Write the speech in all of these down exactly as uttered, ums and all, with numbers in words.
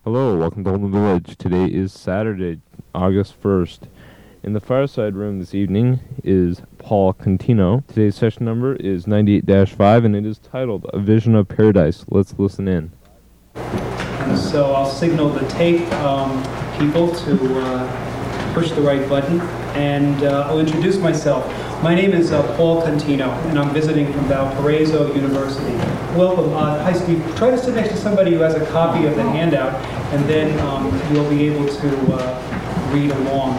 Hello, welcome to Holden Village. Today is Saturday, August first. In the fireside room this evening is Paul Contino. Today's session number is ninety-eight dash five, and it is titled A Vision of Paradise. Let's listen in. And so I'll signal the tape um, people to uh, push the right button, and uh, I'll introduce myself. My name is uh, Paul Contino, and I'm visiting from Valparaiso University. Welcome. Uh, hi, Steve. Try to sit next to somebody who has a copy of the handout, and then um, you'll be able to uh, read along.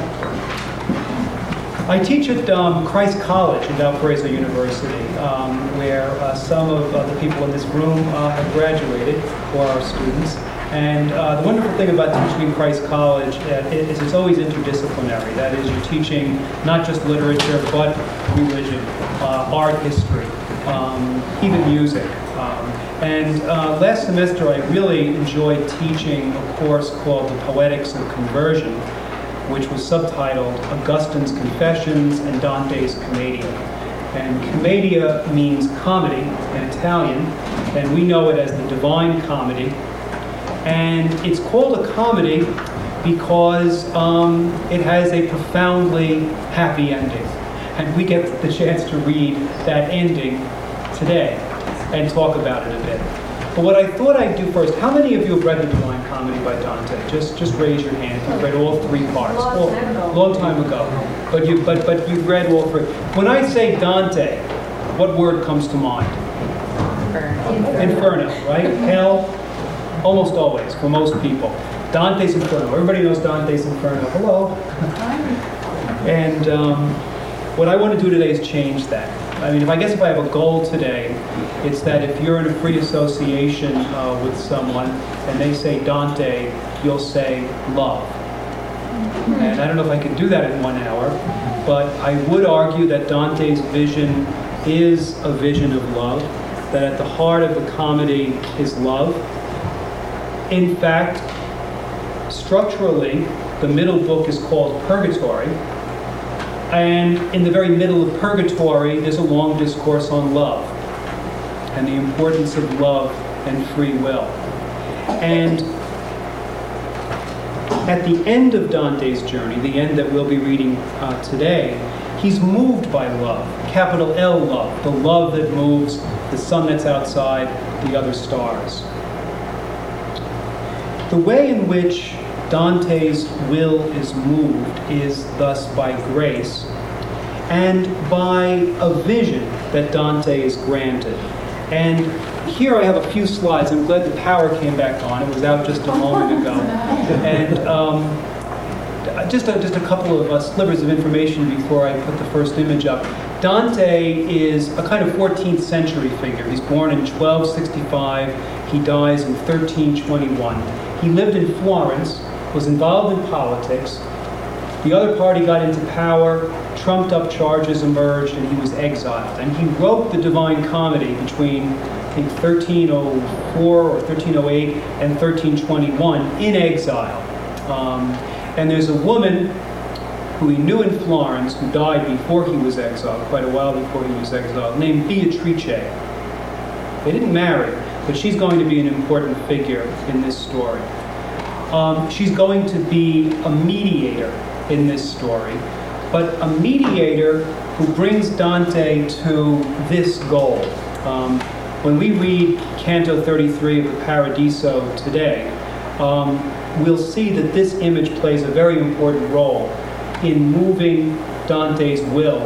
I teach at um, Christ College at Valparaiso University, um, where uh, some of uh, the people in this room uh, have graduated, or are students. And uh, the wonderful thing about teaching in Christ College uh, is it's always interdisciplinary. That is, you're teaching not just literature, but religion, uh, art history, um, even music. Um, and uh, last semester, I really enjoyed teaching a course called The Poetics of Conversion, which was subtitled Augustine's Confessions and Dante's Commedia. And commedia means comedy in Italian, and we know it as the Divine Comedy. And it's called a comedy because um, it has a profoundly happy ending. And we get the chance to read that ending today and talk about it a bit. But what I thought I'd do first, how many of you have read the Divine Comedy by Dante? Just just raise your hand if you've read all three parts. Long time ago. Long time ago. But, you, but, but you've read all three. When I say Dante, what word comes to mind? Inferno. Inferno, right? Hell. Almost always, for most people. Dante's Inferno. Everybody knows Dante's Inferno. Hello. And um, what I want to do today is change that. I mean, if I guess if I have a goal today, it's that if you're in a free association uh, with someone and they say Dante, you'll say love. And I don't know if I can do that in one hour, but I would argue that Dante's vision is a vision of love, that at the heart of the comedy is love. In fact, structurally, the middle book is called Purgatory, and in the very middle of Purgatory, there's a long discourse on love and the importance of love and free will. And at the end of Dante's journey, the end that we'll be reading uh, today, he's moved by love, capital L love, the love that moves the sun that's outside, the other stars. The way in which Dante's will is moved is thus by grace and by a vision that Dante is granted. And here I have a few slides. I'm glad the power came back on. It was out just a moment ago. And um, just, a, just a couple of uh, slivers of information before I put the first image up. Dante is a kind of fourteenth century figure. He's born in twelve sixty-five. He dies in thirteen twenty-one. He lived in Florence, was involved in politics. The other party got into power, trumped up charges emerged, and he was exiled. And he wrote the Divine Comedy between, I think, thirteen oh four or thirteen oh eight and thirteen twenty-one in exile. Um, and there's a woman who he knew in Florence who died before he was exiled, quite a while before he was exiled, named Beatrice. They didn't marry, but she's going to be an important figure in this story. Um, she's going to be a mediator in this story, but a mediator who brings Dante to this goal. Um, when we read Canto thirty-three of the Paradiso today, um, we'll see that this image plays a very important role in moving Dante's will,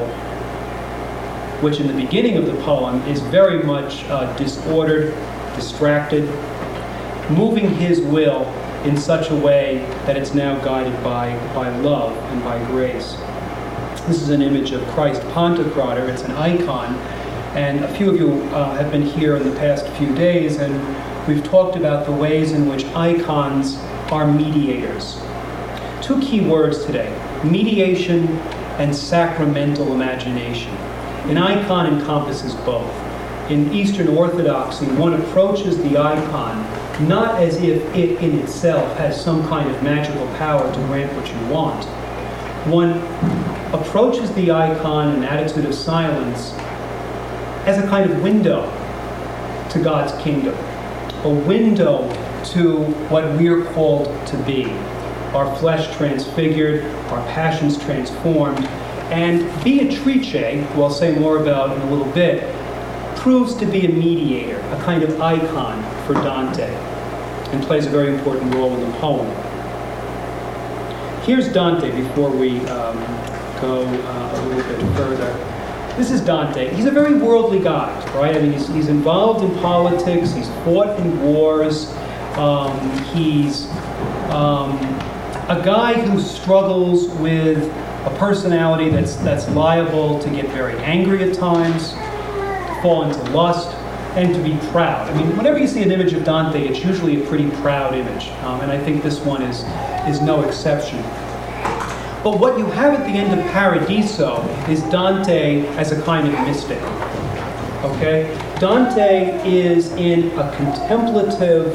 which in the beginning of the poem is very much uh, disordered, distracted, moving his will in such a way that it's now guided by, by love and by grace. This is an image of Christ Pantocrator. It's an icon, and a few of you uh, have been here in the past few days, and we've talked about the ways in which icons are mediators. Two key words today: mediation and sacramental imagination. An icon encompasses both. In Eastern Orthodoxy, one approaches the icon not as if it in itself has some kind of magical power to grant what you want. One approaches the icon in an attitude of silence as a kind of window to God's kingdom. a window to what we're called to be. Our flesh transfigured, our passions transformed, and Beatrice, who I'll say more about in a little bit, proves to be a mediator, a kind of icon for Dante, and plays a very important role in the poem. Here's Dante before we um, go uh, a little bit further. This is Dante. He's a very worldly guy, right? I mean, he's, he's involved in politics, he's fought in wars, um, he's um, a guy who struggles with a personality that's, that's liable to get very angry at times, to fall into lust, and to be proud. I mean, whenever you see an image of Dante, it's usually a pretty proud image, um, and I think this one is, is no exception. But what you have at the end of Paradiso is Dante as a kind of mystic, okay? Dante is in a contemplative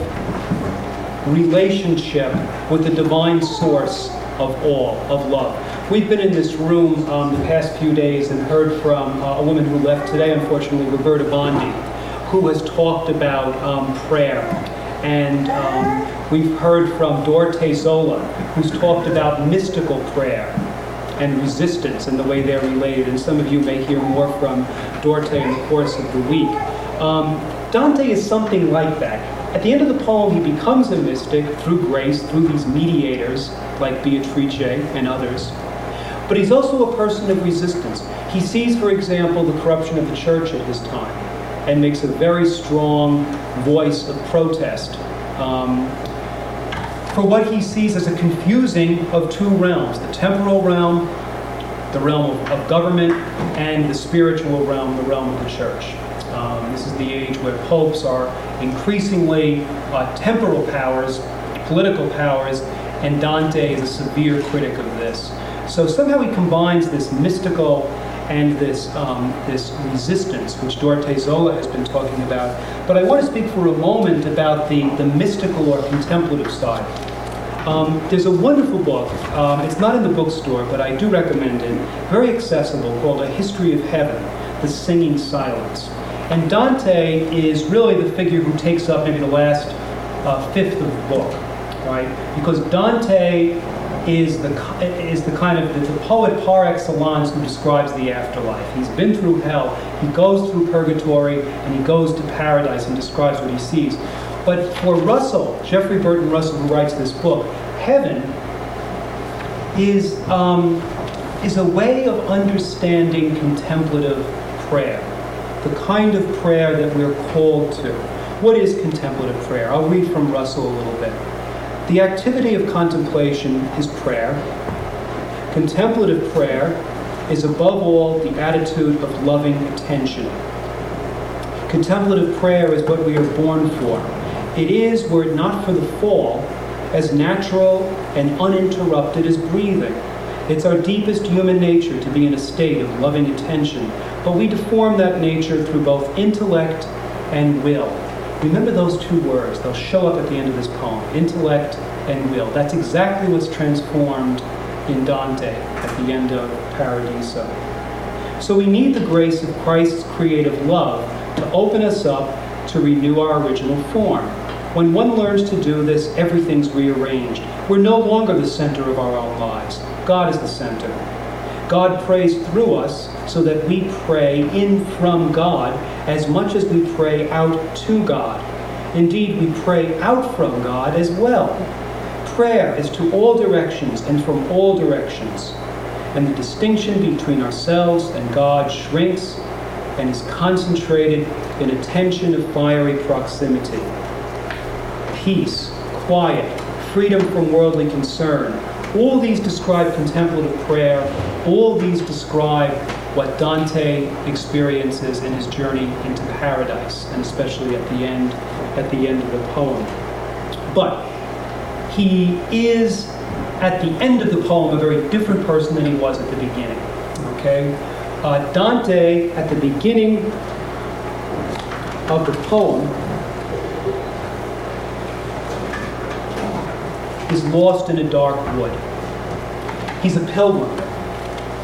relationship with the divine source of all, of love. We've been in this room um, the past few days and heard from uh, a woman who left today, unfortunately, Roberta Bondi, who has talked about um, prayer. And um, we've heard from Dorte Zola, who's talked about mystical prayer and resistance and the way they're related. And some of you may hear more from Dorte in the course of the week. Um, Dante is something like that. At the end of the poem, he becomes a mystic through grace, through these mediators like Beatrice and others. But he's also a person of resistance. He sees, for example, the corruption of the church at his time and makes a very strong voice of protest um, for what he sees as a confusing of two realms, the temporal realm, the realm of, of government, and the spiritual realm, the realm of the church. Um, this is the age where popes are increasingly uh, temporal powers, political powers, and Dante is a severe critic of this. So somehow he combines this mystical and this um, this resistance, which Dorte Zola has been talking about. But I want to speak for a moment about the, the mystical or contemplative side. Um, there's a wonderful book. Um, it's not in the bookstore, but I do recommend it. Very accessible, called A History of Heaven, The Singing Silence. And Dante is really the figure who takes up maybe the last uh, fifth of the book, right? Because Dante is the is the kind of the, the poet par excellence who describes the afterlife. He's been through hell, he goes through purgatory, and he goes to paradise and describes what he sees. But for Russell, Jeffrey Burton Russell, who writes this book, heaven is um, is a way of understanding contemplative prayer, the kind of prayer that we're called to. What is contemplative prayer? I'll read from Russell a little bit. The activity of contemplation is prayer. Contemplative prayer is above all the attitude of loving attention. Contemplative prayer is what we are born for. It is, were it not for the fall, as natural and uninterrupted as breathing. It's our deepest human nature to be in a state of loving attention, but we deform that nature through both intellect and will. Remember those two words. They'll show up at the end of this poem. Intellect and will. That's exactly what's transformed in Dante at the end of Paradiso. So we need the grace of Christ's creative love to open us up to renew our original form. When one learns to do this, everything's rearranged. We're no longer the center of our own lives. God is the center. God prays through us so that we pray in from God as much as we pray out to God. Indeed, we pray out from God as well. Prayer is to all directions and from all directions. And the distinction between ourselves and God shrinks and is concentrated in a tension of fiery proximity. Peace, quiet, freedom from worldly concern. All these describe contemplative prayer. All these describe what Dante experiences in his journey into paradise, and especially at the end, at the end of the poem. But he is, at the end of the poem, a very different person than he was at the beginning. Okay, uh, Dante at the beginning of the poem is lost in a dark wood. He's a pilgrim.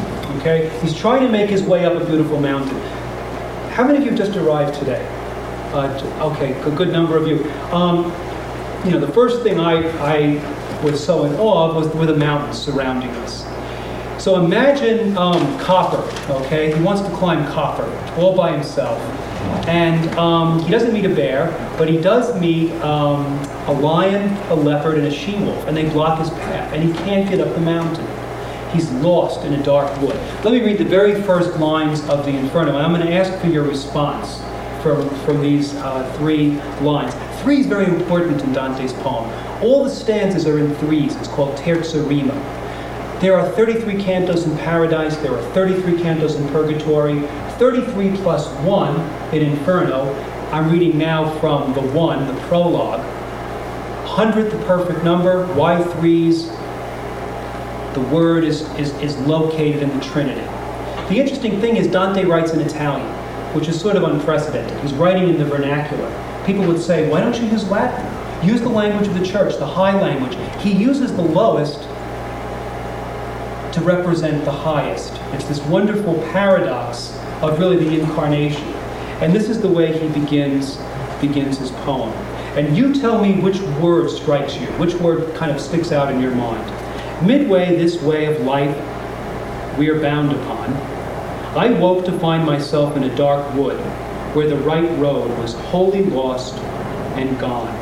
Okay? He's trying to make his way up a beautiful mountain. How many of you have just arrived today? Uh, j- okay, a good number of you. Um, you know, the first thing I, I was so in awe of was were the mountains surrounding us. So imagine um, Copper, okay? He wants to climb Copper all by himself. And um, he doesn't meet a bear, but he does meet um, a lion, a leopard, and a she-wolf, and they block his path, and he can't get up the mountain. He's lost in a dark wood. Let me read the very first lines of the Inferno, and I'm going to ask for your response from, from these uh, three lines. Three is very important in Dante's poem. All the stanzas are in threes. It's called terza rima. There are thirty-three cantos in Paradise. There are thirty-three cantos in Purgatory. thirty-three plus one in Inferno. I'm reading now from the one, the prologue. Hundredth, the perfect number. Why threes? The word is, is, is located in the Trinity. The interesting thing is Dante writes in Italian, which is sort of unprecedented. He's writing in the vernacular. People would say, why don't you use Latin? Use the language of the church, the high language. He uses the lowest to represent the highest. It's this wonderful paradox of really the incarnation. And this is the way he begins, begins his poem. And you tell me which word strikes you, which word kind of sticks out in your mind. Midway this way of life we are bound upon, I woke to find myself in a dark wood, where the right road was wholly lost and gone.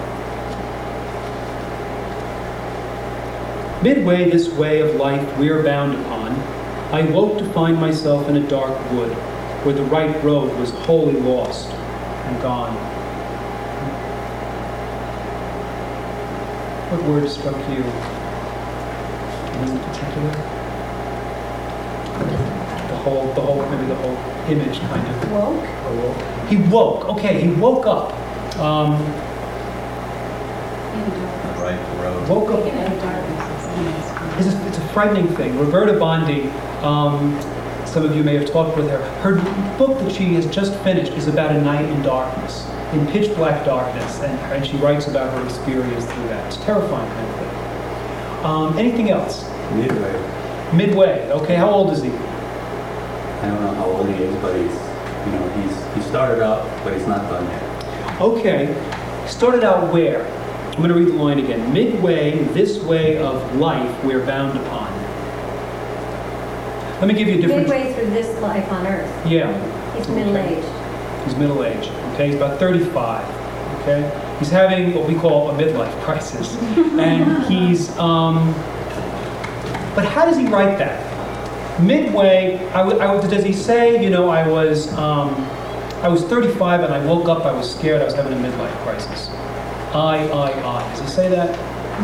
Midway this way of life we are bound upon, I woke to find myself in a dark wood, where the right road was wholly lost and gone. What word struck you? In particular? The whole, the whole, maybe the whole image kind of. Woke? He woke. Okay, he woke up. Um, Right road. woke up. In darkness. It's a, it's a frightening thing. Roberta Bondi, um, some of you may have talked with her. Her book that she has just finished is about a night in darkness, in pitch black darkness, and, and she writes about her experience through that. It's a terrifying kind of thing. Um, anything else? Midway. Midway. Okay, how old is he? I don't know how old he is, but he's, you know, he's he started out, but he's not done yet. Okay. Started out where? I'm going to read the line again. Midway, this way of life we're bound upon. Let me give you a different... Midway through this life on earth. Yeah. He's middle-aged. He's middle-aged. Okay, he's about thirty-five. Okay? He's having what we call a midlife crisis. And he's... Um, but how does he write that? Midway, I w- I w- does he say, you know, I was... Um, I was thirty-five and I woke up, I was scared, I was having a midlife crisis. I, I, I. Does he say that?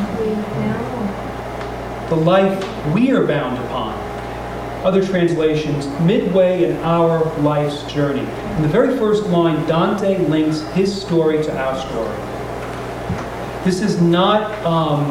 No. The life we are bound upon. Other translations, midway in our life's journey. In the very first line, Dante links his story to our story. This is not, um,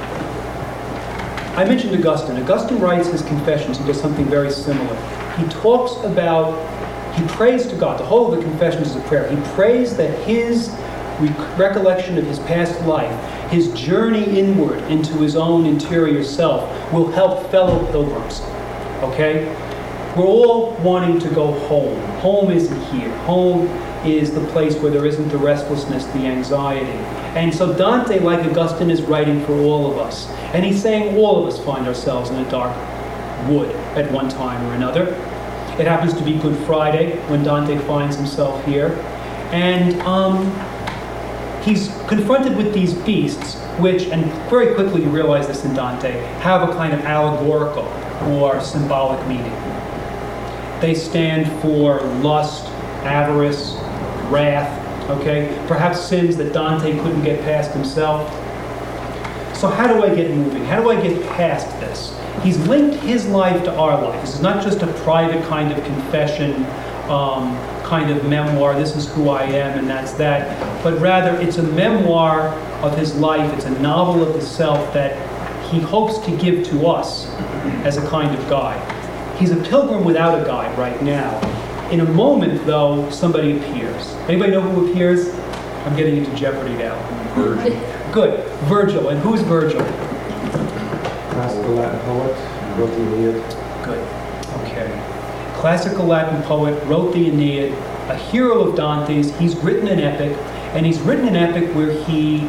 I mentioned Augustine. Augustine writes his Confessions. He does something very similar. He talks about, he prays to God. The whole of the Confessions is a prayer. He prays that his recollection of his past life, his journey inward into his own interior self, will help fellow pilgrims. Okay? We're all wanting to go home. Home isn't here. Home is the place where there isn't the restlessness, the anxiety. And so Dante, like Augustine, is writing for all of us. And he's saying all of us find ourselves in a dark wood at one time or another. It happens to be Good Friday when Dante finds himself here. And um, he's confronted with these beasts, which, and very quickly you realize this in Dante, have a kind of allegorical or symbolic meaning. They stand for lust, avarice, wrath, okay? Perhaps sins that Dante couldn't get past himself. So how do I get moving? How do I get past this? He's linked his life to our life. This is not just a private kind of confession, um, kind of memoir, this is who I am and that's that, but rather it's a memoir of his life, it's a novel of the self that he hopes to give to us as a kind of guide. He's a pilgrim without a guide right now. In a moment, though, somebody appears. Anybody know who appears? I'm getting into jeopardy now. Virgil. Good. Virgil. And who's Virgil? Classical Latin poet, wrote the Aeneid. Good. Okay. Classical Latin poet, wrote the Aeneid. a hero of Dante's. He's written an epic, and he's written an epic where he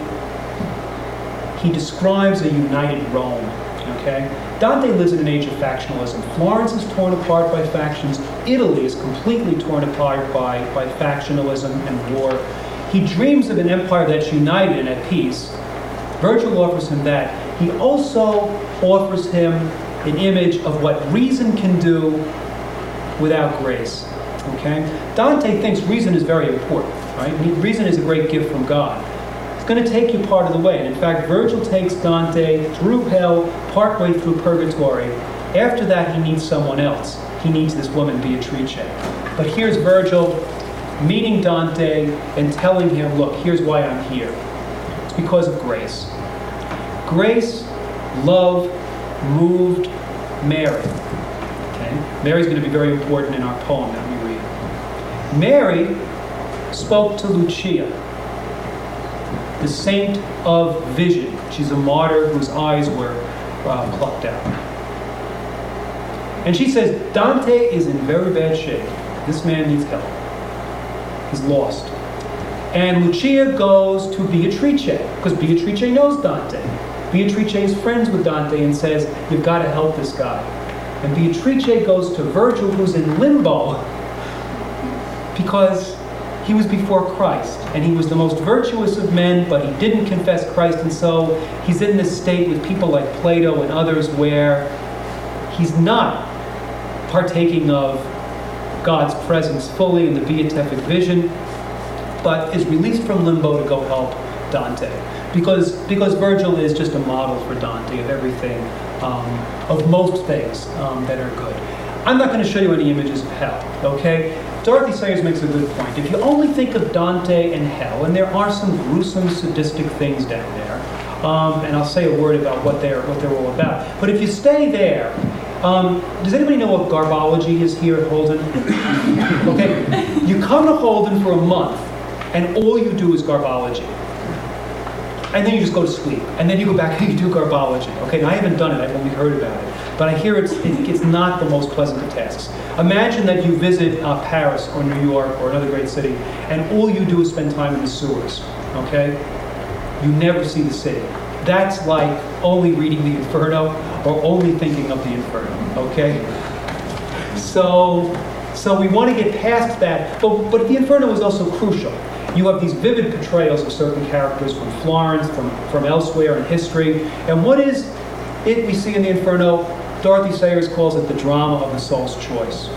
he describes a united Rome. Okay, Dante lives in an age of factionalism. Florence is torn apart by factions. Italy is completely torn apart by by factionalism and war. He dreams of an empire that's united and at peace. Virgil offers him that. He also offers him an image of what reason can do without grace. Okay? Dante thinks reason is very important, right? Reason is a great gift from God. It's going to take you part of the way. And in fact, Virgil takes Dante through hell, partway through purgatory. After that, he needs someone else. He needs this woman, Beatrice. But here's Virgil meeting Dante and telling him, look, here's why I'm here. It's because of grace. Grace, love, moved Mary. Okay? Mary's going to be very important in our poem that we read. Mary spoke to Lucia, the saint of vision. She's a martyr whose eyes were uh, plucked out. And she says, Dante is in very bad shape. This man needs help. He's lost. And Lucia goes to Beatrice, because Beatrice knows Dante. Beatrice is friends with Dante and says, you've got to help this guy. And Beatrice goes to Virgil, who's in limbo, because he was before Christ, and he was the most virtuous of men, but he didn't confess Christ, and so he's in this state with people like Plato and others where he's not partaking of God's presence fully in the beatific vision, but is released from limbo to go help Dante. Because, because Virgil is just a model for Dante of everything, um, of most things um, that are good. I'm not going to show you any images of hell, okay? Dorothy Sayers makes a good point. If you only think of Dante and hell, and there are some gruesome, sadistic things down there, um, and I'll say a word about what they're, what they're all about. But if you stay there, um, does anybody know what garbology is here at Holden? Okay, you come to Holden for a month, and all you do is garbology. And then you just go to sleep. And then you go back and you do garbology. Okay, now I haven't done it, I've only heard about it. But I hear it's, it, it's not the most pleasant of tasks. Imagine that you visit uh, Paris or New York or another great city, and all you do is spend time in the sewers. Okay? You never see the city. That's like only reading the Inferno or only thinking of the Inferno. Okay? So, so we want to get past that. But, but the Inferno is also crucial. You have these vivid portrayals of certain characters from Florence, from, from elsewhere in history. And what is it we see in the Inferno? Dorothy Sayers calls it the drama of the soul's choice.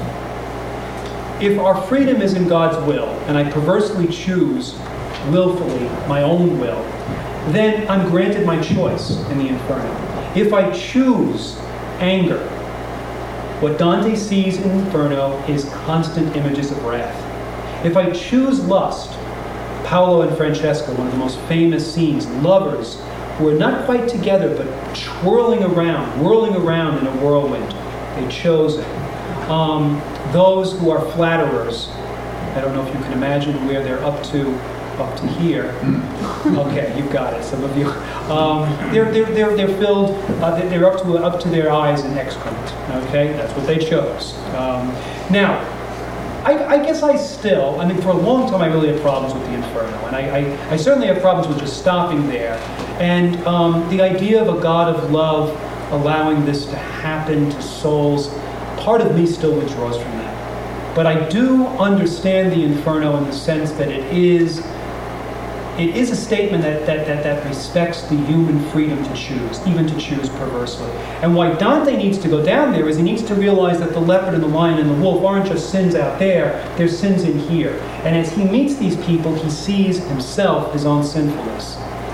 If our freedom is in God's will, and I perversely choose willfully my own will, then I'm granted my choice in the Inferno. If I choose anger, what Dante sees in Inferno is constant images of wrath. If I choose lust, Paolo and Francesca, one of the most famous scenes, lovers who are not quite together but twirling around, whirling around in a whirlwind. They chose it. Um, those who are flatterers, I don't know if you can imagine where they're up to, up to here. Okay, you've got it, some of you. Um, they're, they're, they're, they're filled, uh, they're up to, up to their eyes in excrement. Okay, that's what they chose. Um, now, I, I guess I still, I mean, for a long time I really had problems with the Inferno, and I, I, I certainly have problems with just stopping there. And um, the idea of a God of love allowing this to happen to souls, part of me still withdraws from that. But I do understand the Inferno in the sense that it is it is a statement that, that, that, that respects the human freedom to choose, even to choose perversely. And why Dante needs to go down there is he needs to realize that the leopard and the lion and the wolf aren't just sins out there, there's sins in here. And as he meets these people, he sees himself, his own sinfulness.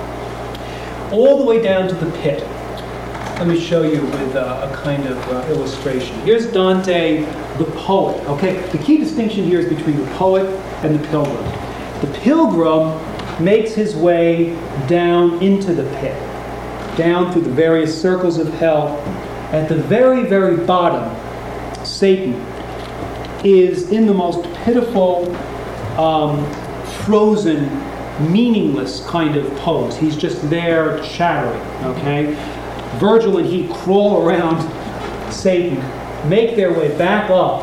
All the way down to the pit. Let me show you with uh, a kind of uh, illustration. Here's Dante, the poet. Okay, the key distinction here is between the poet and the pilgrim. The pilgrim makes his way down into the pit, down through the various circles of hell. At the very, very bottom, Satan is in the most pitiful, um, frozen, meaningless kind of pose. He's just there chattering, okay? Virgil and he crawl around Satan, make their way back up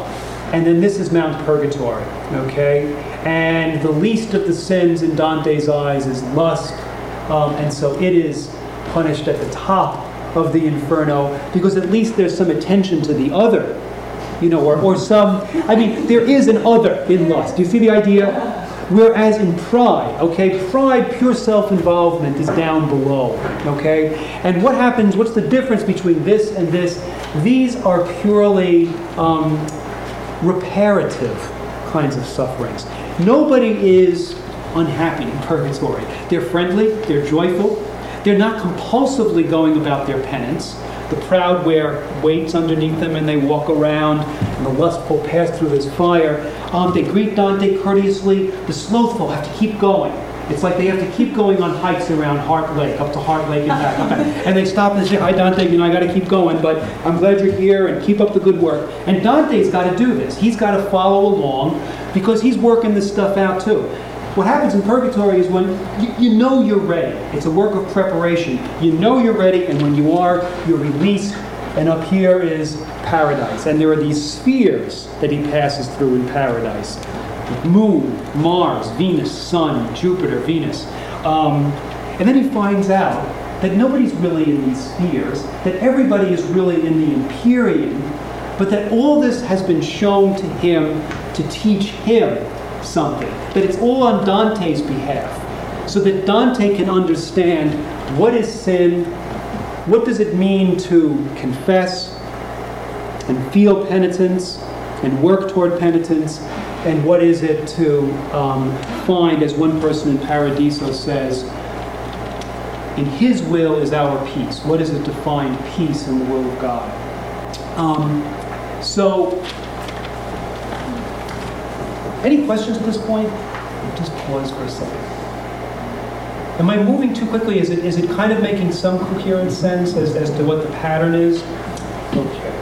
and then this is Mount Purgatory, okay? And the least of the sins in Dante's eyes is lust, um, and so it is punished at the top of the inferno, because at least there's some attention to the other, you know, or, or some, I mean, there is an other in lust. Do you see the idea? Whereas in pride, okay, pride, pure self-involvement is down below, okay? And what happens, what's the difference between this and this? These are purely um, reparative kinds of sufferings. Nobody is unhappy in purgatory. They're friendly, they're joyful, they're not compulsively going about their penance. The proud wear weights underneath them and they walk around, and the lustful pass through this fire. Um, they greet Dante courteously. The slothful have to keep going. It's like they have to keep going on hikes around Heart Lake, up to Heart Lake and back. And they stop and say, "Hi, Dante, you know, I got to keep going, but I'm glad you're here, and keep up the good work." And Dante's got to do this. He's got to follow along because he's working this stuff out too. What happens in purgatory is when you, you know you're ready. It's a work of preparation. You know you're ready, and when you are, you're released. And up here is paradise. And there are these spheres that he passes through in paradise. Moon, Mars, Venus, Sun, Jupiter, Venus. Um, and then he finds out that nobody's really in these spheres, that everybody is really in the Empyrean, but that all this has been shown to him to teach him something. That it's all on Dante's behalf, so that Dante can understand what is sin, what does it mean to confess and feel penitence and work toward penitence, and what is it to um, find, as one person in Paradiso says, in his will is our peace. What is it to find peace in the will of God? Um, so, any questions at this point? Just pause for a second. Am I moving too quickly? Is it is it kind of making some coherent sense as, as to what the pattern is? Okay.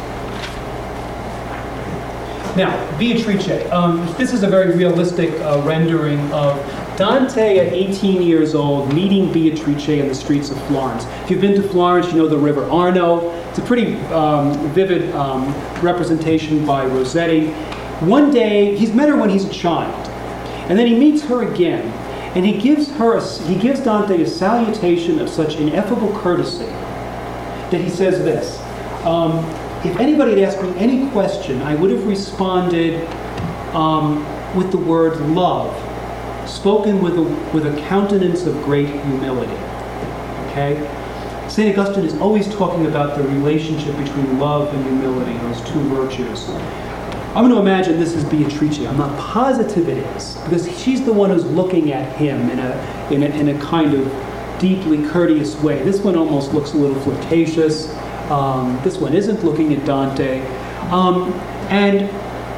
Now, Beatrice. Um, this is a very realistic uh, rendering of Dante at eighteen years old meeting Beatrice in the streets of Florence. If you've been to Florence, you know the River Arno. It's a pretty um, vivid um, representation by Rossetti. One day, he's met her when he's a child, and then he meets her again, and he gives her a, he gives Dante a salutation of such ineffable courtesy that he says this: um, if anybody had asked me any question, I would have responded um, with the word love, spoken with a with a countenance of great humility. Okay, Saint Augustine is always talking about the relationship between love and humility, those two virtues. I'm going to imagine this is Beatrice. I'm not positive it is, because she's the one who's looking at him in a, in a, in a kind of deeply courteous way. This one almost looks a little flirtatious. Um, this one isn't looking at Dante. Um, and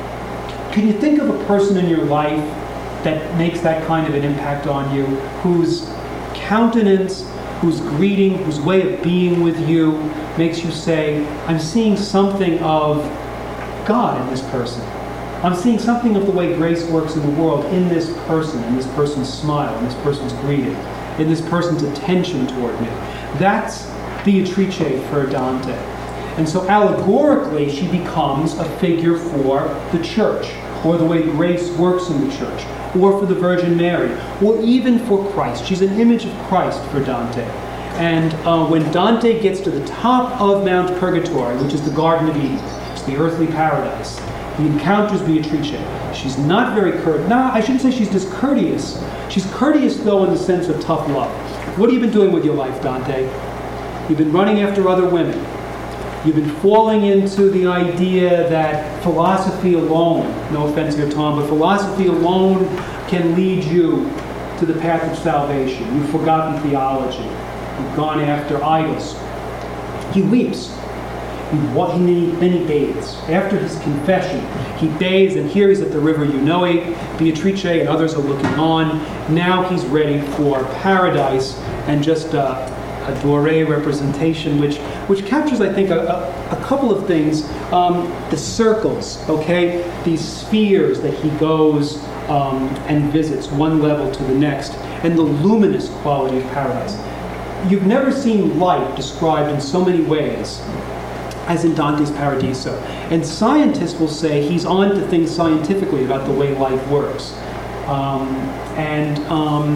can you think of a person in your life that makes that kind of an impact on you, whose countenance, whose greeting, whose way of being with you makes you say, I'm seeing something of God in this person. I'm seeing something of the way grace works in the world in this person, in this person's smile, in this person's greeting, in this person's attention toward me. That's Beatrice for Dante. And so allegorically, she becomes a figure for the church, or the way grace works in the church, or for the Virgin Mary, or even for Christ. She's an image of Christ for Dante. And uh, when Dante gets to the top of Mount Purgatory, which is the Garden of Eden, the earthly paradise, he encounters Beatrice. She's not very courteous. No, I shouldn't say she's discourteous. She's courteous, though, in the sense of tough love. What have you been doing with your life, Dante? You've been running after other women. You've been falling into the idea that philosophy alone, no offense here, Tom, but philosophy alone can lead you to the path of salvation. You've forgotten theology. You've gone after idols. He weeps. He, then, he, then he bathes. After his confession, he bathes, and here he's at the river Eunoe. Beatrice and others are looking on. Now he's ready for paradise, and just a, a doré representation, which which captures, I think, a, a, a couple of things. Um, the circles, okay? These spheres that he goes um, and visits, one level to the next, and the luminous quality of paradise. You've never seen light described in so many ways as in Dante's Paradiso. And scientists will say he's on to things scientifically about the way life works. Um, and um,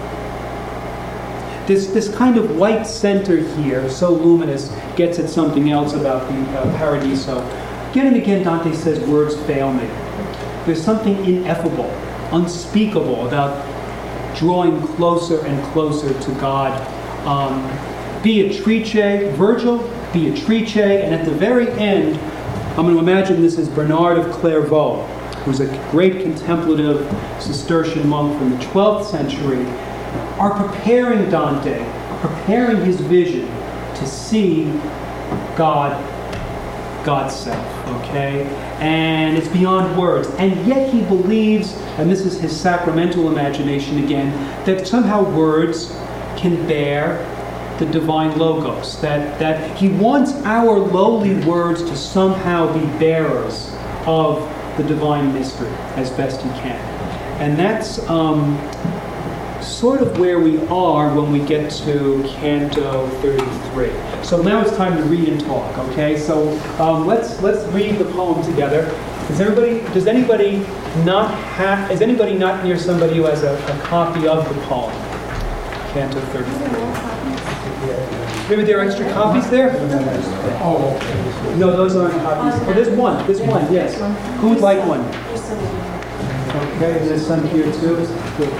this, this kind of white center here, so luminous, gets at something else about the uh, Paradiso. Again and again, Dante says, words fail me. There's something ineffable, unspeakable about drawing closer and closer to God. Um, Beatrice, Virgil, Beatrice, and at the very end, I'm going to imagine this is Bernard of Clairvaux, who's a great contemplative Cistercian monk from the twelfth century, are preparing Dante, preparing his vision to see God, God's self, okay? And it's beyond words. And yet he believes, and this is his sacramental imagination again, that somehow words can bear the divine logos, that, that he wants our lowly words to somehow be bearers of the divine mystery as best he can. And that's um, sort of where we are when we get to Canto thirty-three. So now it's time to read and talk, okay? So um, let's let's read the poem together. Does everybody, does anybody not have, is anybody not near somebody who has a, a copy of the poem? Canto thirty-three. Maybe there are extra copies there? Oh, no, those aren't copies. Oh, there's one. There's one, yes. Who would like one? Okay, there's some here too. Good.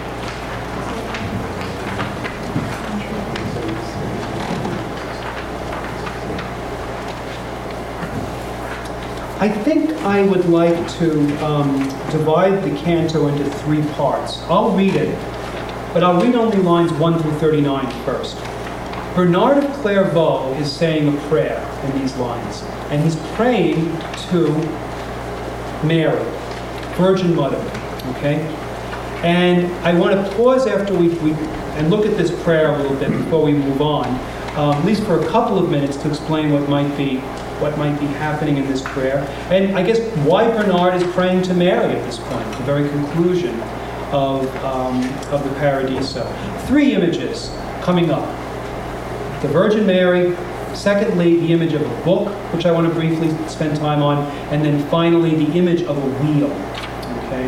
I think I would like to um, divide the canto into three parts. I'll read it, but I'll read only lines one through thirty-nine first. Bernard of Clairvaux is saying a prayer in these lines, and he's praying to Mary, Virgin Mother, okay? And I want to pause after we, we and look at this prayer a little bit before we move on, um, at least for a couple of minutes to explain what might be what might be happening in this prayer, and I guess why Bernard is praying to Mary at this point, the very conclusion of um, of the Paradiso. Three images coming up. The Virgin Mary, secondly, the image of a book, which I want to briefly spend time on, and then finally, the image of a wheel. Okay?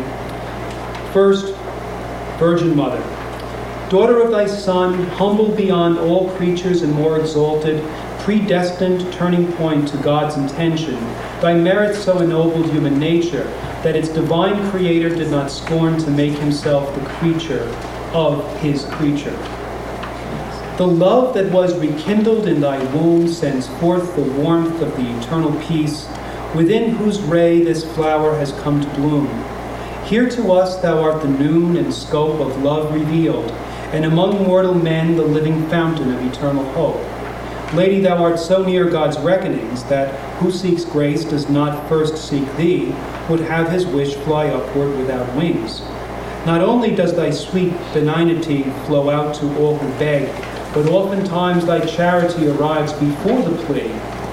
First, Virgin Mother. Daughter of thy Son, humble beyond all creatures and more exalted, predestined turning point to God's intention, thy merit so ennobled human nature that its divine Creator did not scorn to make himself the creature of his creature. The love that was rekindled in thy womb sends forth the warmth of the eternal peace, within whose ray this flower has come to bloom. Here to us thou art the noon and scope of love revealed, and among mortal men the living fountain of eternal hope. Lady, thou art so near God's reckonings that who seeks grace does not first seek thee, would have his wish fly upward without wings. Not only does thy sweet benignity flow out to all who beg, but oftentimes thy charity arrives before the plea.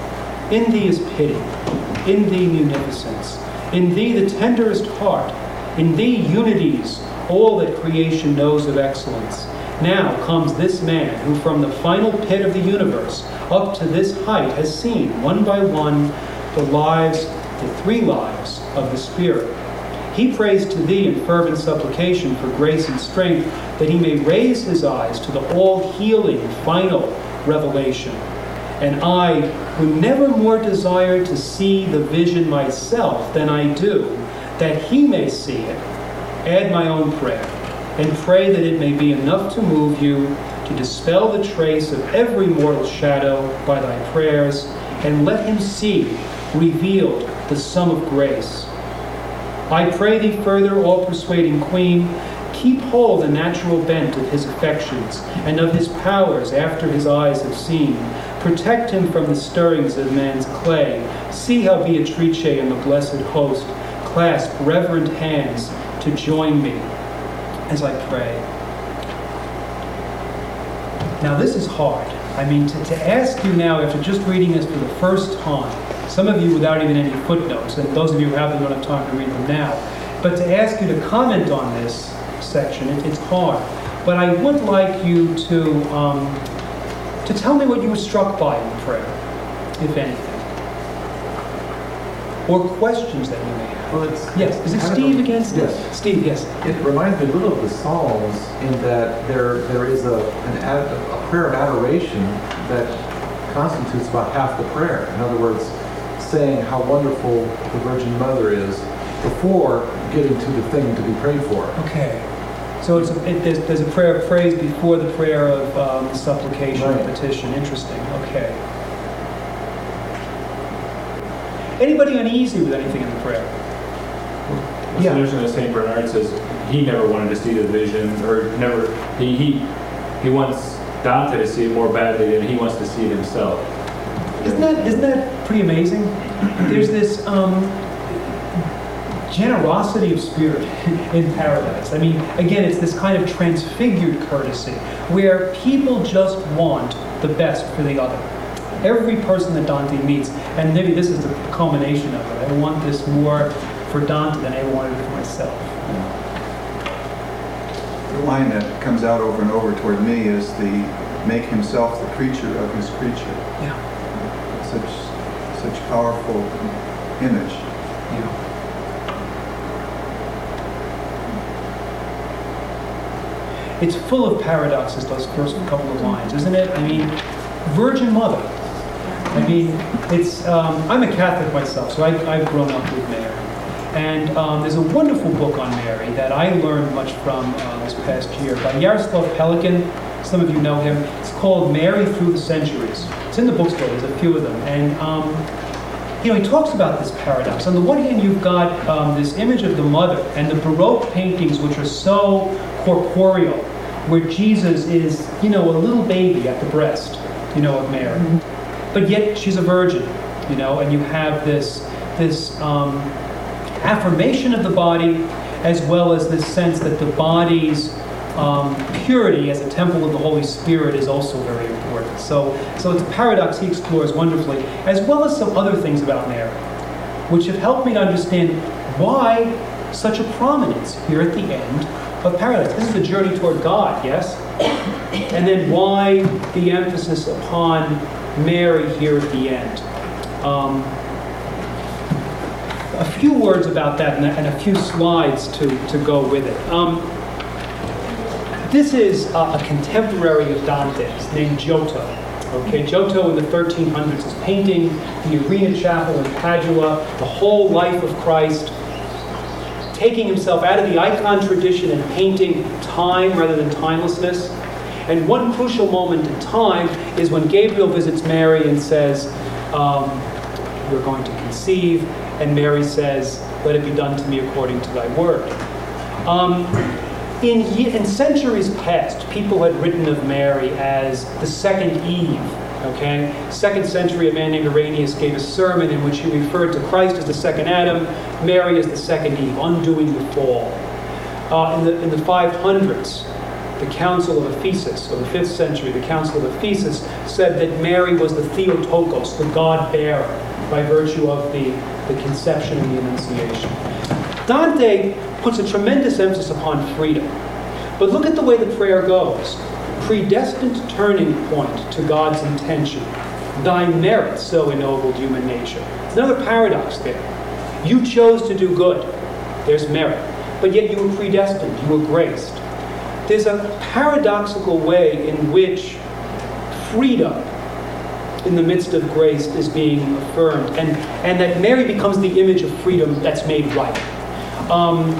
In thee is pity, in thee munificence, in thee the tenderest heart, in thee unities, all that creation knows of excellence. Now comes this man who from the final pit of the universe up to this height has seen, one by one, the lives, the three lives of the Spirit. He prays to thee in fervent supplication for grace and strength, that he may raise his eyes to the all-healing final revelation. And I, who never more desire to see the vision myself than I do, that he may see it, add my own prayer, and pray that it may be enough to move you, to dispel the trace of every mortal shadow by thy prayers, and let him see, revealed, the sum of grace. I pray thee further, all-persuading Queen, keep hold the natural bent of his affections, and of his powers after his eyes have seen. Protect him from the stirrings of man's clay. See how Beatrice and the blessed host clasp reverent hands to join me as I pray. Now this is hard. I mean, to, to ask you now, after just reading this for the first time, some of you without even any footnotes, and those of you who have them don't have time to read them now, but to ask you to comment on this section, it, it's hard. But I would like you to um, to tell me what you were struck by in the prayer, if anything. or questions that you may have. Well, it's Yes, is it kind of Steve a- again? Yes. Steve, yes. It reminds me a little of the Psalms in that there there is a an ad, a prayer of adoration that constitutes about half the prayer. In other words, saying how wonderful the Virgin Mother is before getting to the thing to be prayed for. Okay. So it's a, it, there's, there's a prayer of praise before the prayer of um, supplication or Right. petition. Interesting. Okay. Anybody uneasy with anything in the prayer? It's Yeah. interesting that Saint Bernard says he never wanted to see the vision, or never, he, he, he wants Dante to see it more badly than he wants to see it himself. Isn't that isn't that pretty amazing? There's this um, generosity of spirit in paradise. I mean, again, it's this kind of transfigured courtesy where people just want the best for the other. Every person that Dante meets, and maybe this is the culmination of it. I want this more for Dante than I ever wanted it for myself. The line that comes out over and over toward me is the make himself the creature of his creature. Yeah. Such, such powerful image. Yeah. It's full of paradoxes, those first couple of lines, isn't it? I mean, Virgin Mother. I mean, it's, um, I'm a Catholic myself, so I, I've grown up with Mary. And um, there's a wonderful book on Mary that I learned much from uh, this past year by Yaroslav Pelikan. Some of you know him. It's called Mary Through the Centuries. It's in the bookstore, there's a few of them. And, um, you know, he talks about this paradox. On the one hand, you've got um, this image of the mother and the Baroque paintings, which are so corporeal, where Jesus is, you know, a little baby at the breast, you know, of Mary. But yet she's a virgin, you know, and you have this, this um, affirmation of the body, as well as this sense that the body's um, purity as a temple of the Holy Spirit is also very important. So, so it's a paradox he explores wonderfully, as well as some other things about Mary, which have helped me to understand why such a prominence here at the end of paradise. This is the journey toward God, yes? And then why the emphasis upon Mary here at the end. Um, a few words about that and a, and a few slides to, to go with it. Um, this is a, a contemporary of Dante's named Giotto. Okay, Giotto in the thirteen hundreds is painting the Arena Chapel in Padua, the whole life of Christ, taking himself out of the icon tradition and painting time rather than timelessness. And one crucial moment in time is when Gabriel visits Mary and says, um, you're going to conceive, and Mary says, let it be done to me according to thy word. Um, in, in centuries past, people had written of Mary as the second Eve. Okay? Second century, a man named Irenaeus gave a sermon in which he referred to Christ as the second Adam, Mary as the second Eve, undoing the fall. Uh, in the in the five hundreds, the Council of Ephesus, or the fifth century, the Council of Ephesus said that Mary was the Theotokos, the God-bearer, by virtue of the, the conception and the Annunciation. Dante puts a tremendous emphasis upon freedom. But look at the way the prayer goes. Predestined turning point to God's intention. Thy merit so ennobled human nature. There's another paradox there. You chose to do good. There's merit. But yet you were predestined. You were graced. There's a paradoxical way in which freedom in the midst of grace is being affirmed, and, and that Mary becomes the image of freedom that's made right. Um,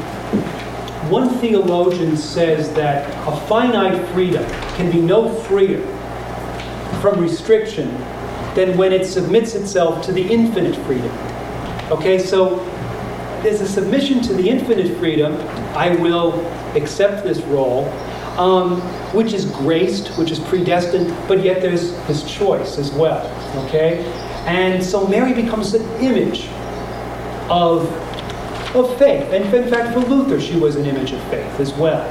one theologian says that a finite freedom can be no freer from restriction than when it submits itself to the infinite freedom. Okay, so there's a submission to the infinite freedom. I will accept this role, um, which is graced, which is predestined, but yet there's this choice as well, okay? And so Mary becomes an image of, of faith. And in fact, for Luther, she was an image of faith as well,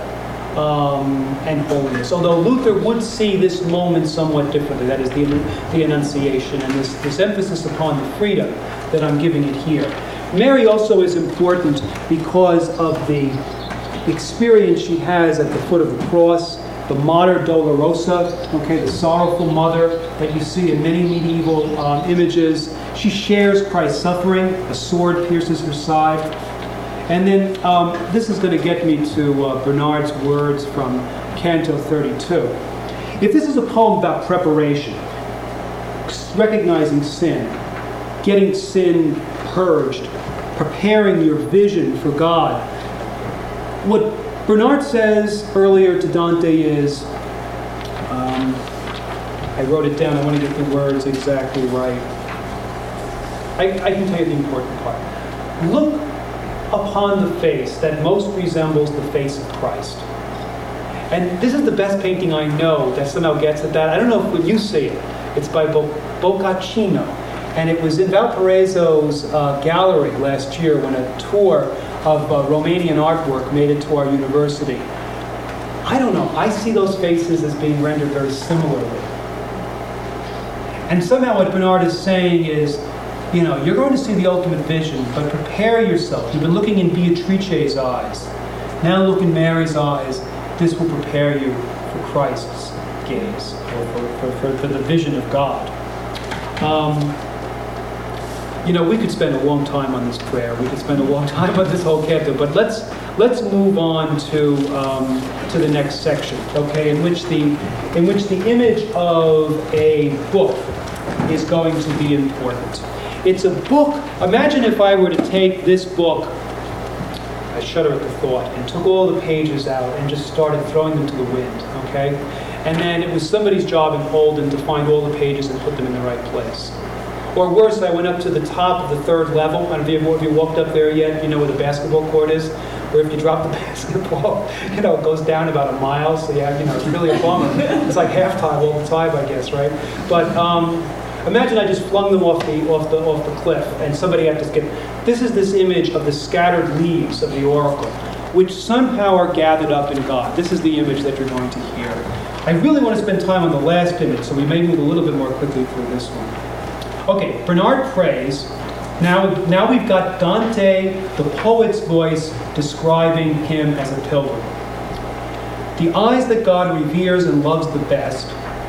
um, and holiness. Although Luther would see this moment somewhat differently, that is the, the Annunciation and this, this emphasis upon the freedom that I'm giving it here. Mary also is important because of the experience she has at the foot of the cross the Mater Dolorosa, okay, the sorrowful mother that you see in many medieval um, images. She shares Christ's suffering. A sword pierces her side. And then um, this is going to get me to uh, Bernard's words from Canto thirty-two. If this is a poem about preparation, recognizing sin, getting sin purged, preparing your vision for God, what Bernard says earlier to Dante is, um, I wrote it down, I want to get the words exactly right. I, I can tell you the important part. Look upon the face that most resembles the face of Christ. And this is the best painting I know that somehow gets at that. I don't know if when you see it. It's by Bo- Boccaccino. And it was in Valparaiso's uh, gallery last year when a tour of uh, Romanian artwork made it to our university. I don't know, I see those faces as being rendered very similarly. And somehow what Bernard is saying is, you know, you're going to see the ultimate vision, but prepare yourself. You've been looking in Beatrice's eyes. Now look in Mary's eyes. This will prepare you for Christ's gaze, or for, for, for, for the vision of God. Um, You know, we could spend a long time on this prayer. We could spend a long time on this whole canto. But let's let's move on to um, to the next section, okay? In which the in which the image of a book is going to be important. It's a book. Imagine if I were to take this book. I shudder at the thought, and took all the pages out and just started throwing them to the wind, okay? And then it was somebody's job in Holden to find all the pages and put them in the right place. Or worse, I went up to the top of the third level. I don't know if you, if you walked up there yet, you know where the basketball court is, where if you drop the basketball, you know, it goes down about a mile, so yeah, you know, it's really a bummer. It's like halftime all the time, I guess, right? But um, imagine I just flung them off the off the off the cliff, and somebody had to get. This is this image of the scattered leaves of the oracle, which somehow are gathered up in God. This is the image that you're going to hear. I really want to spend time on the last image, so we may move a little bit more quickly through this one. Okay, Bernard prays. Now, now we've got Dante, the poet's voice, describing him as a pilgrim. The eyes that God reveres and loves the best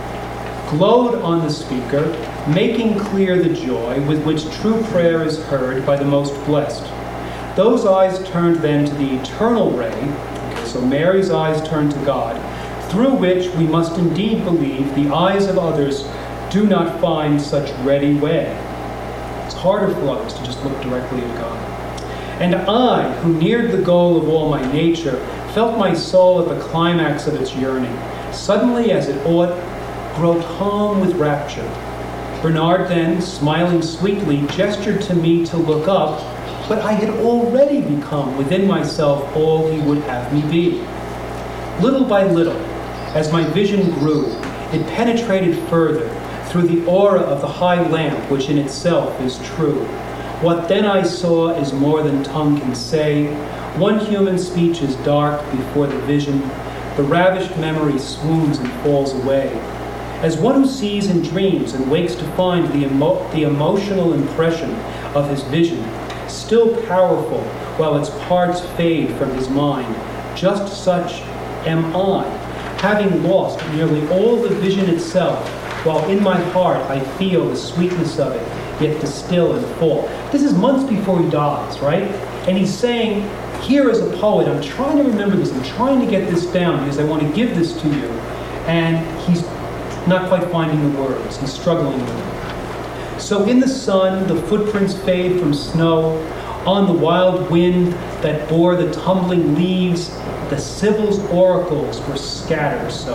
glowed on the speaker, making clear the joy with which true prayer is heard by the most blessed. Those eyes turned then to the eternal ray, okay, so Mary's eyes turned to God, through which we must indeed believe the eyes of others do not find such ready way. It's harder for others to just look directly at God. And I, who neared the goal of all my nature, felt my soul at the climax of its yearning, suddenly as it ought, grow calm with rapture. Bernard then, smiling sweetly, gestured to me to look up, but I had already become within myself all he would have me be. Little by little, as my vision grew, it penetrated further, through the aura of the high lamp, which in itself is true. What then I saw is more than tongue can say. One human speech is dark before the vision. The ravished memory swoons and falls away. As one who sees in dreams and wakes to find the, emo- the emotional impression of his vision still powerful while its parts fade from his mind, just such am I, having lost nearly all the vision itself, while in my heart I feel the sweetness of it, yet distill and fall. This is months before he dies, right? And he's saying, here as a poet, I'm trying to remember this, I'm trying to get this down because I want to give this to you. And he's not quite finding the words, he's struggling with it. So in the sun, the footprints fade from snow, on the wild wind that bore the tumbling leaves, the Sibyl's oracles were scattered so.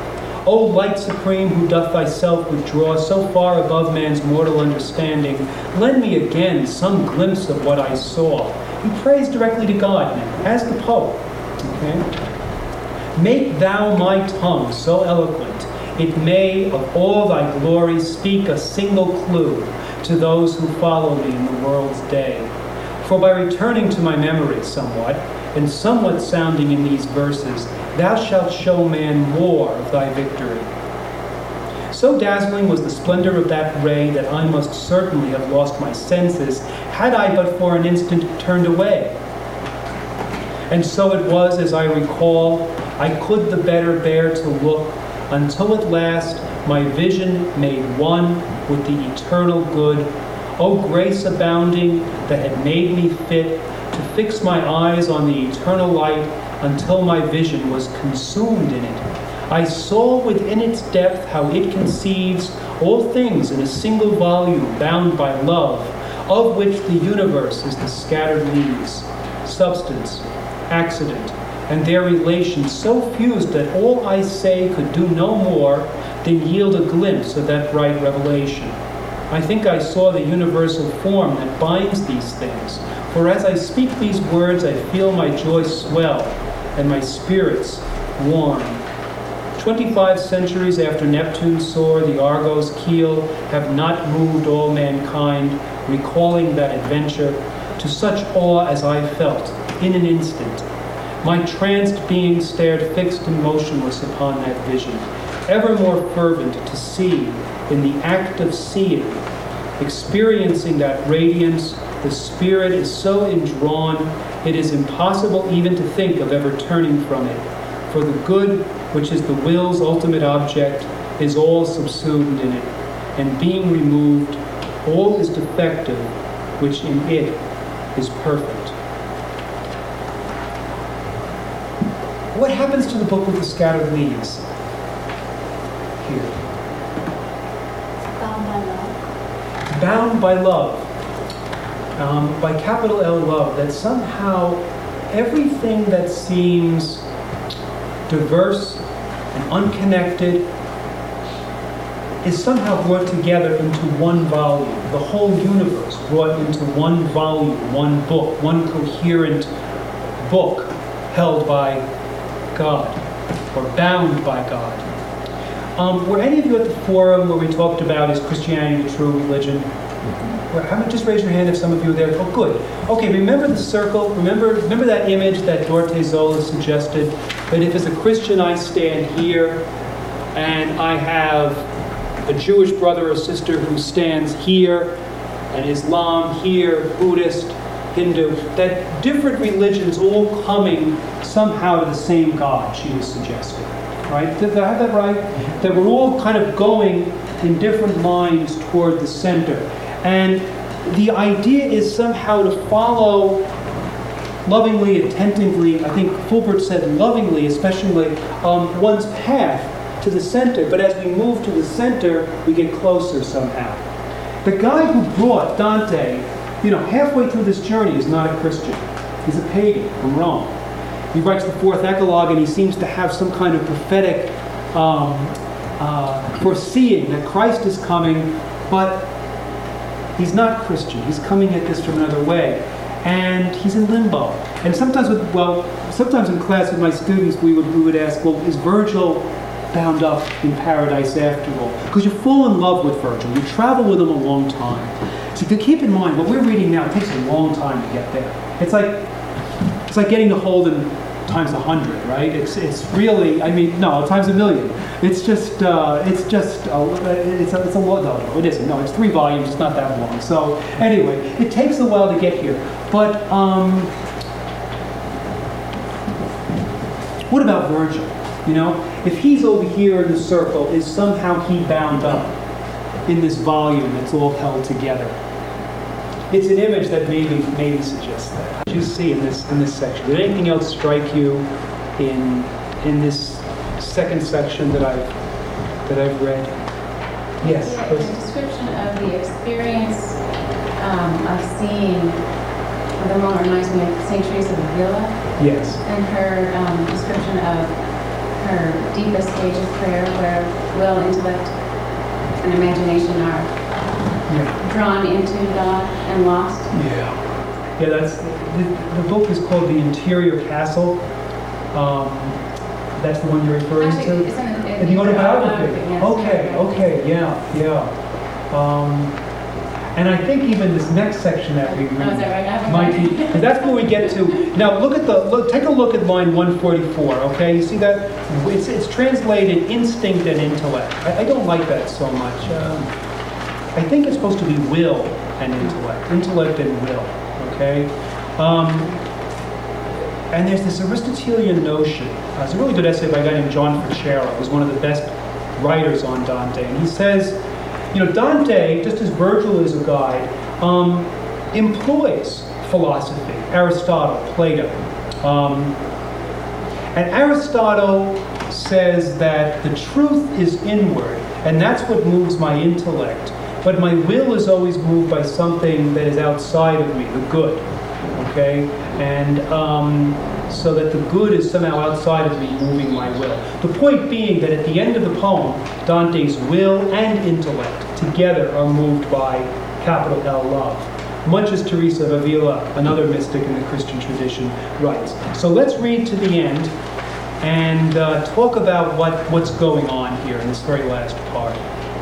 O light supreme, who doth thyself withdraw so far above man's mortal understanding, lend me again some glimpse of what I saw. He prays directly to God now, as the poet. Okay? Make thou my tongue so eloquent, it may of all thy glory speak a single clue to those who follow me in the world's day. For by returning to my memory somewhat, and somewhat sounding in these verses, thou shalt show man more of thy victory. So dazzling was the splendor of that ray that I must certainly have lost my senses had I but for an instant turned away. And so it was, as I recall, I could the better bear to look, until at last my vision made one with the eternal good. O grace abounding that had made me fit to fix my eyes on the eternal light, until my vision was consumed in it. I saw within its depth how it conceives all things in a single volume bound by love, of which the universe is the scattered leaves, substance, accident, and their relations so fused that all I say could do no more than yield a glimpse of that bright revelation. I think I saw the universal form that binds these things, for as I speak these words I feel my joy swell and my spirits warm. Twenty-five centuries after Neptune soar the Argo's keel have not moved all mankind, recalling that adventure to such awe as I felt in an instant. My tranced being stared fixed and motionless upon that vision, ever more fervent to see in the act of seeing. Experiencing that radiance, the spirit is so indrawn, it is impossible even to think of ever turning from it. For the good, which is the will's ultimate object, is all subsumed in it, and being removed, all is defective, which in it is perfect. What happens to the book with the scattered leaves? Here. Bound by love. Bound by love. Um, by capital L love. That somehow everything that seems diverse and unconnected is somehow brought together into one volume. The whole universe brought into one volume, one book, one coherent book held by God, or bound by God. Um, were any of you at the forum where we talked about is Christianity the true religion? Where, how about, just raise your hand if some of you were there. Oh, good. Okay, remember the circle? Remember, remember that image that Dorte Zola suggested? That if as a Christian I stand here, and I have a Jewish brother or sister who stands here, and Islam here, Buddhist, Hindu, that different religions all coming somehow to the same God, she was suggesting. Right? Did I have that right? That we're all kind of going in different lines toward the center. And the idea is somehow to follow lovingly, attentively, I think Fulbert said lovingly, especially, um, one's path to the center. But as we move to the center, we get closer somehow. The guy who brought Dante, you know, halfway through this journey is not a Christian. He's a pagan from Rome. He writes the fourth Eclogue, and he seems to have some kind of prophetic um, uh, foreseeing that Christ is coming, but he's not Christian. He's coming at this from another way. And he's in limbo. And sometimes, with, well, sometimes in class with my students, we would, we would ask, well, is Virgil bound up in paradise after all? Because you fall in love with Virgil. You travel with him a long time. So keep in mind, what we're reading now, it takes a long time to get there. It's like it's like getting to Holden times a hundred, right? It's it's really, I mean, no, times a million. It's just, uh, it's just, uh, it's a, it's a lot, no, no, it isn't. No, it's three volumes, it's not that long. So anyway, it takes a while to get here. But um, what about Virgil? You know, if he's over here in the circle, is somehow he bound up in this volume that's all held together? It's an image that maybe maybe suggests that. What did you see in this in this section? Did anything else strike you in in this second section that I've that I've read? Yes. Yeah, the description of the experience um, of seeing the one reminds me of Saint Teresa of Avila. Yes. And her um, description of her deepest stage of prayer, where will, intellect, and imagination are Yeah. drawn into God and lost. Yeah. Yeah, that's the, the book is called The Interior Castle. Um, that's the one you're referring Actually, to? it's in the- In the autobiography. autobiography, yes. Okay, okay, yeah, yeah. Um, and I think even this next section that we read Oh, is that right? I haven't might read be, it. because that's where we get to. Now look at the look. Take a look at line one forty-four. Okay, you see that it's it's translated instinct and intellect. I, I don't like that so much. Um, I think it's supposed to be will and intellect, intellect and will. Okay, um, and there's this Aristotelian notion Uh, it's a really good essay by a guy named John Ficciero, who's one of the best writers on Dante. And he says, you know, Dante, just as Virgil is a guide, um, employs philosophy, Aristotle, Plato. Um, and Aristotle says that the truth is inward, and that's what moves my intellect. But my will is always moved by something that is outside of me, the good. Okay? And um, so that the good is somehow outside of me, moving my will. The point being that at the end of the poem, Dante's will and intellect together are moved by capital L, love. Much as Teresa of Avila, another mystic in the Christian tradition, writes. So let's read to the end and uh, talk about what, what's going on here in this very last part.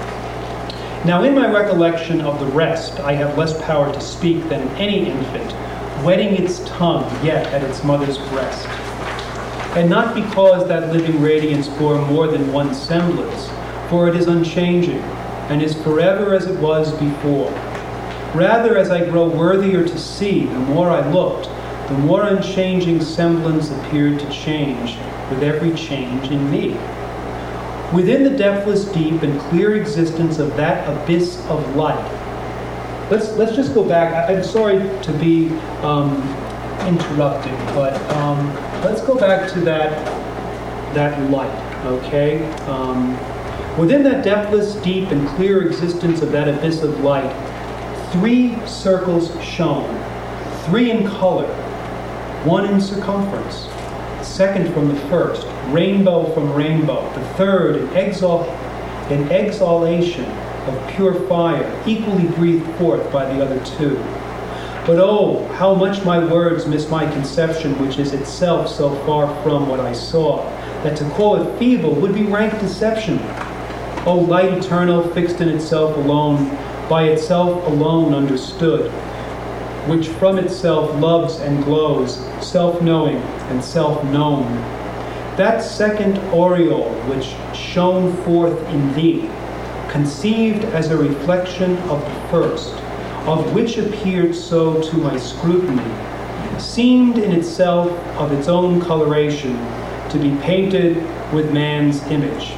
Now, in my recollection of the rest, I have less power to speak than any infant, wetting its tongue yet at its mother's breast. And not because that living radiance bore more than one semblance, for it is unchanging, and is forever as it was before. Rather, as I grow worthier to see, the more I looked, the more unchanging semblance appeared to change with every change in me. Within the depthless deep and clear existence of that abyss of light. Let's let's just go back. I, I'm sorry to be um, interrupted, but um, let's go back to that that light. Okay. Um, within that depthless deep and clear existence of that abyss of light, three circles shone, three in color, one in circumference, second from the first, rainbow from rainbow, the third an, exhal- an exhalation of pure fire, equally breathed forth by the other two. But oh, how much my words miss my conception, which is itself so far from what I saw, that to call it feeble would be rank deception. O light eternal, fixed in itself alone, by itself alone understood, which from itself loves and glows, self-knowing and self-known. That second aureole which shone forth in thee, conceived as a reflection of the first, of which appeared so to my scrutiny, seemed in itself of its own coloration to be painted with man's image.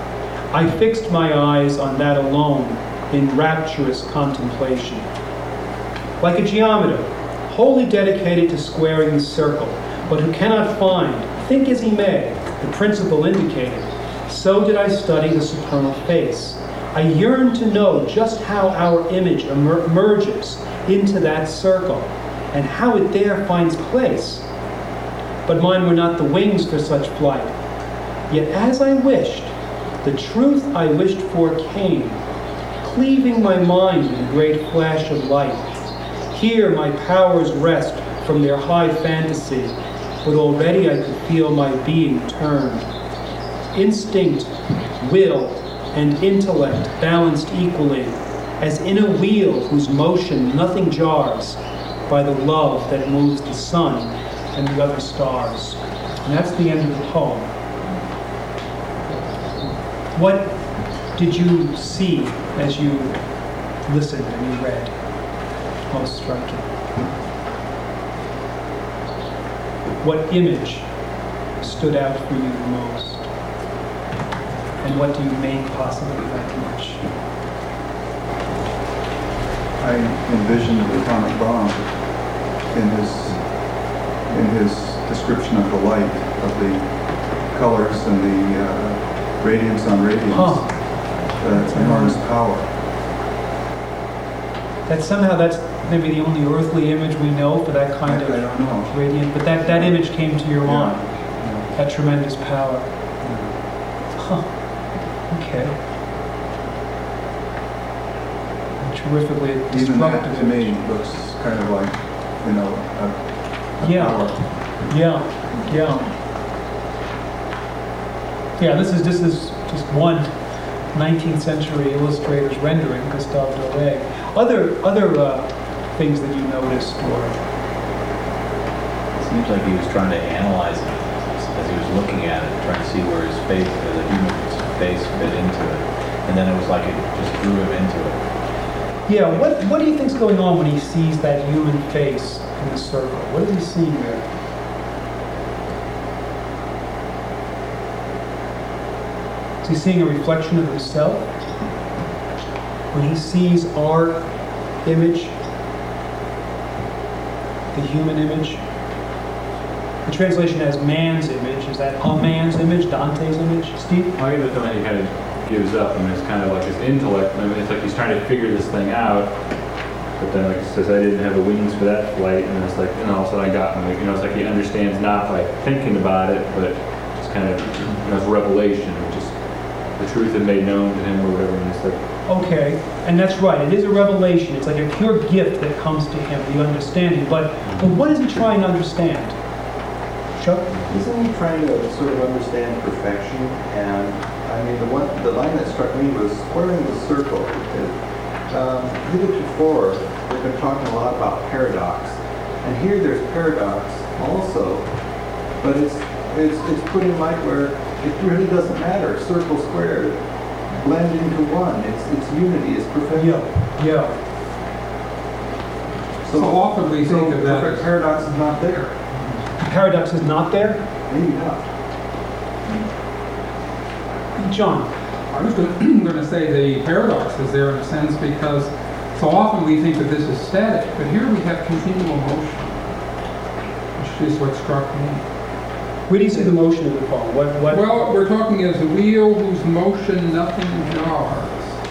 I fixed my eyes on that alone in rapturous contemplation. Like a geometer, wholly dedicated to squaring the circle, but who cannot find, think as he may, the principle indicated, so did I study the supernal face. I yearned to know just how our image emer- emerges into that circle, and how it there finds place. But mine were not the wings for such flight. Yet as I wished, the truth I wished for came, cleaving my mind in a great flash of light. Here my powers rest from their high fantasy, but already I could feel my being turned. Instinct, will, and intellect balanced equally, as in a wheel whose motion nothing jars, by the love that moves the sun and the other stars. And that's the end of the poem. What did you see as you listened and you read? Most striking. What image stood out for you the most? And what do you make possibly of that image? I envisioned the atomic bomb in his in his description of the light, of the colors and the uh, radiance on radiance, Huh. the enormous power. That somehow that's maybe the only earthly image we know for that kind I, of I don't know. radiant, but that, that image came to your Yeah. mind, Yeah. that tremendous power. Yeah. Huh. Okay. Terrifically Even that destructive to me image. looks kind of like, you know, a, a Yeah. power. Yeah, yeah. Yeah, this is this is just one nineteenth century illustrator's rendering, Gustave Doré. Other other uh, things that you noticed or It seems like he was trying to analyze it as he was looking at it, trying to see where his face, where the human face fit into it. And then it was like it just drew him into it. yeah, what what do you think's going on when he sees that human face in the circle? What is he seeing there? Is he seeing a reflection of himself? When he sees our image, the human image, the translation has man's image. Is that a man's image, Dante's image, Steve? I get that he kind of gives up, and it's kind of like his intellect. I mean, it's like he's trying to figure this thing out. But then, like he says, I didn't have the wings for that flight, and it's like, and all of a sudden I got one. You know, it's like he understands not by thinking about it, but it's kind of, you know, it's revelation, which is the truth had made known to him or whatever. And it's like, Okay, and that's right. It is a revelation. It's like a pure gift that comes to him, the understanding. But, but what is he trying to understand? Chuck? Isn't he trying to sort of understand perfection? And I mean, the one, the line that struck me was squaring the circle. Because, um, heretofore, we've been talking a lot about paradox, and here there's paradox also, but it's it's it's put in light where it really doesn't matter. Circle, square, blend into one. It's it's unity. It's perfection. Yeah, yeah. So, So often we so think of that perfect as- paradox is not there. Paradox is not there? Maybe not. John? I was going to say the paradox is there in a sense because so often we think that this is static, but here we have continual motion, which is what struck me. Where do you see the motion of the poem? What, what? Well, we're talking as a wheel whose motion nothing jars.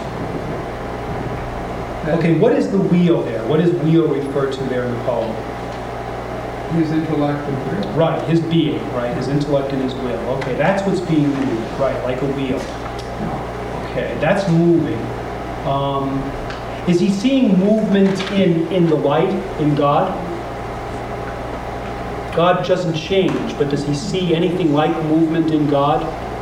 That Okay, what is the wheel there? What is wheel referred to there in the poem? His intellect and will. Right, his being, right? His intellect and his will. Okay, that's what's being moved, right, like a wheel. Okay, that's moving. Um, is he seeing movement in, in the light, in God? God doesn't change, but does he see anything like movement in God?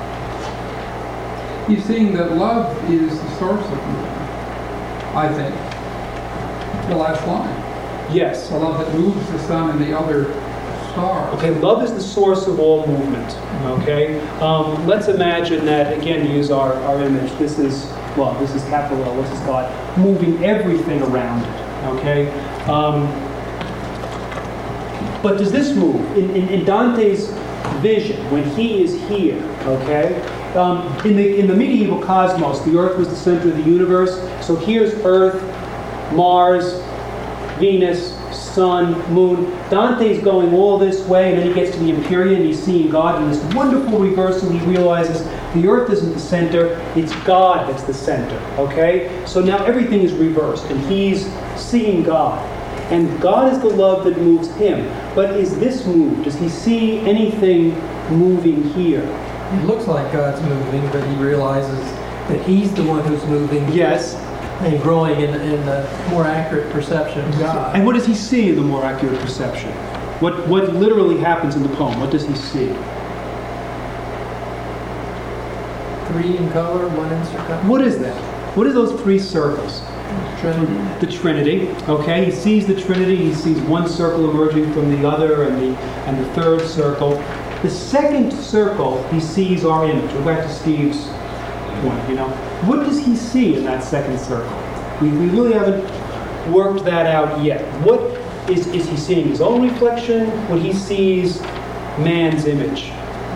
He's seeing that love is the source of movement, I think. The last line. Yes. The love that moves the sun and the other stars. Okay, love is the source of all movement. Okay, um, let's imagine that, again, use our, our image. This is love, this is capital L, this is God, moving everything around it. Okay? Um, but does this move? In, in, in Dante's vision, when he is here, okay? Um, in, the, in the medieval cosmos, the Earth was the center of the universe. So here's Earth, Mars, Venus, Sun, Moon. Dante's going all this way, and then he gets to the Empyrean, and he's seeing God in this wonderful reversal. He realizes the Earth isn't the center, it's God that's the center, okay? So now everything is reversed, and he's seeing God. And God is the love that moves him. But is this moved? Does he see anything moving here? It looks like God's moving, but he realizes that he's the one who's moving. Yes. And growing in, in a more accurate perception of God. And what does he see in the more accurate perception? What what literally happens in the poem? What does he see? Three in color, one in circumference. What is that? What are those three circles? Trinity. The Trinity. Okay, he sees the Trinity. He sees one circle emerging from the other, and the and the third circle. The second circle, he sees our image. Go back to Steve's point. You know, what does he see in that second circle? We we really haven't worked that out yet. What is is he seeing? His own reflection? When he sees man's image?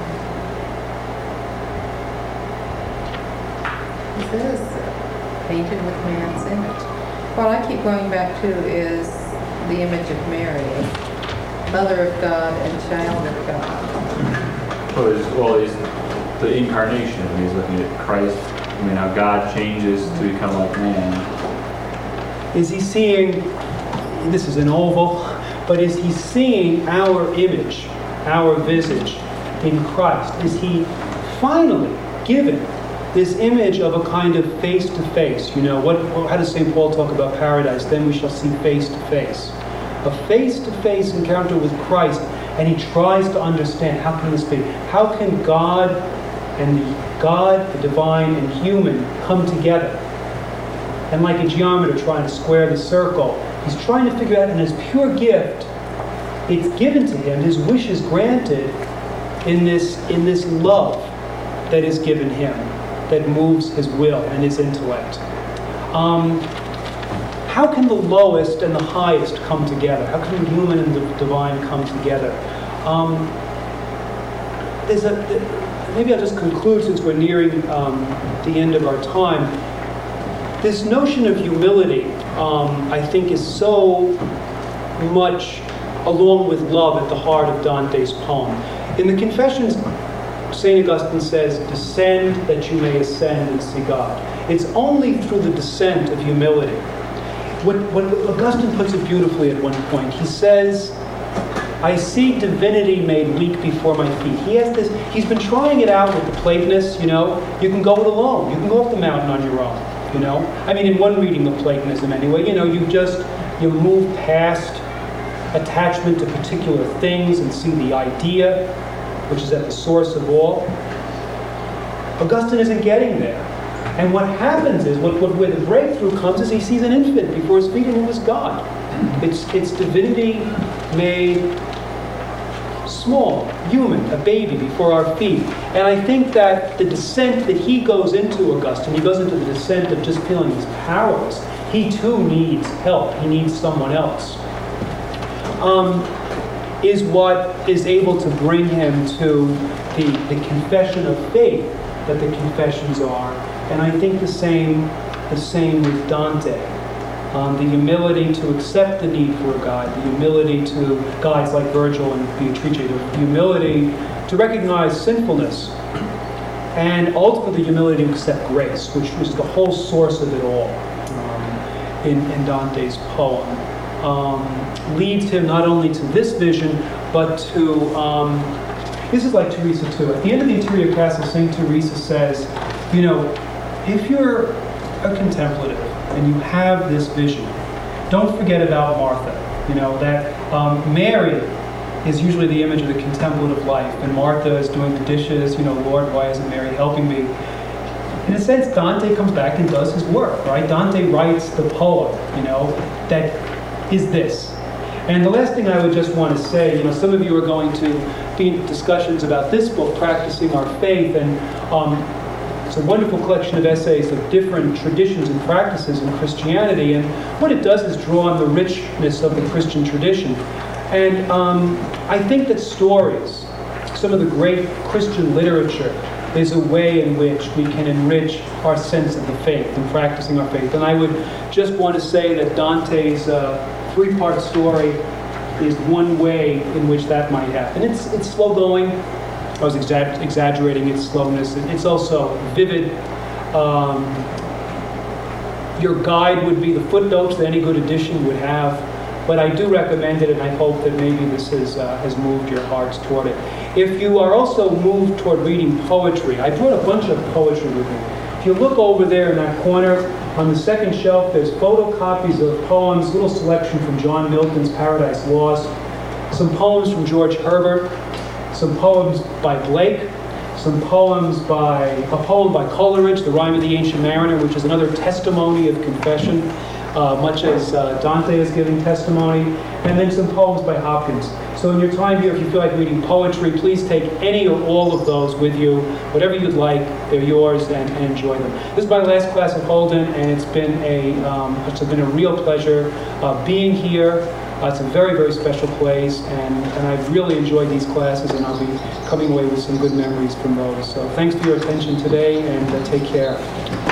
It is painted with man's image. What I keep going back to is the image of Mary, mother of God and child of God. well, it's, well, it's the incarnation. I mean, he's looking at Christ. I mean, how God changes to become like man. Is he seeing, this is an oval, but is he seeing our image, our visage in Christ? Is he finally given this image of a kind of face-to-face? You know, what? How does Saint Paul talk about paradise? Then we shall see face-to-face. A face-to-face encounter with Christ, and he tries to understand, how can this be? How can God and the God, the divine, and human come together? And like a geometer trying to square the circle, he's trying to figure out in his pure gift, it's given to him, his wish is granted in this, in this love that is given him, that moves his will and his intellect. Um, how can the lowest and the highest come together? How can the human and the divine come together? Um, there's a... maybe I'll just conclude since we're nearing um, the end of our time. This notion of humility, um, I think, is so much, along with love, at the heart of Dante's poem. In the Confessions, Saint Augustine says, "Descend that you may ascend and see God." It's only through the descent of humility. What, what Augustine puts it beautifully at one point. He says, "I see divinity made weak before my feet." He has this. He's been trying it out with the Platonists. You know, you can go it alone. You can go up the mountain on your own. You know, I mean, in one reading of Platonism, anyway. You know, you just you move past attachment to particular things and see the idea, which is at the source of all. Augustine isn't getting there. And what happens is, what, what where the breakthrough comes is he sees an infant before his feet, and it was God. It's, it's divinity made small, human, a baby before our feet. And I think that the descent that he goes into, Augustine, he goes into the descent of just feeling he's powerless. He too needs help. He needs someone else. Um, is what is able to bring him to the, the confession of faith that the confessions are. And I think the same, the same with Dante. Um, the humility to accept the need for a God, the humility to guides like Virgil and Beatrice, the humility to recognize sinfulness, and ultimately the humility to accept grace, which is the whole source of it all um, in, in Dante's poem. Um, leads him not only to this vision, but to, um, this is like Teresa too. At the end of the Interior Castle, Saint Teresa says, you know, if you're a contemplative and you have this vision, don't forget about Martha. You know, that um, Mary is usually the image of the contemplative life, and Martha is doing the dishes, you know, Lord, why isn't Mary helping me? In a sense, Dante comes back and does his work, right? Dante writes the poem, you know, that is this. And the last thing I would just want to say, you know, some of you are going to be in discussions about this book, Practicing Our Faith, and um, it's a wonderful collection of essays of different traditions and practices in Christianity, and what it does is draw on the richness of the Christian tradition. And um, I think that stories, some of the great Christian literature, is a way in which we can enrich our sense of the faith and practicing our faith. And I would just want to say that Dante's uh, three-part story is one way in which that might happen. It's it's slow going. I was exa- exaggerating its slowness. It's also vivid. Um, your guide would be the footnotes that any good edition would have. But I do recommend it, and I hope that maybe this has, uh, has moved your hearts toward it. If you are also moved toward reading poetry, I brought a bunch of poetry with me. If you look over there in that corner, on the second shelf, there's photocopies of poems, a little selection from John Milton's Paradise Lost, some poems from George Herbert, some poems by Blake, some poems by, a poem by Coleridge, The Rime of the Ancient Mariner, which is another testimony of confession, uh, much as uh, Dante is giving testimony, and then some poems by Hopkins. So in your time here, if you feel like reading poetry, please take any or all of those with you, whatever you'd like, they're yours, and, and enjoy them. This is my last class at Holden, and it's been a, um, it's been a real pleasure uh, being here. Uh, it's a very, very special place, and, and I've really enjoyed these classes, and I'll be coming away with some good memories from those. So thanks for your attention today, and uh, take care.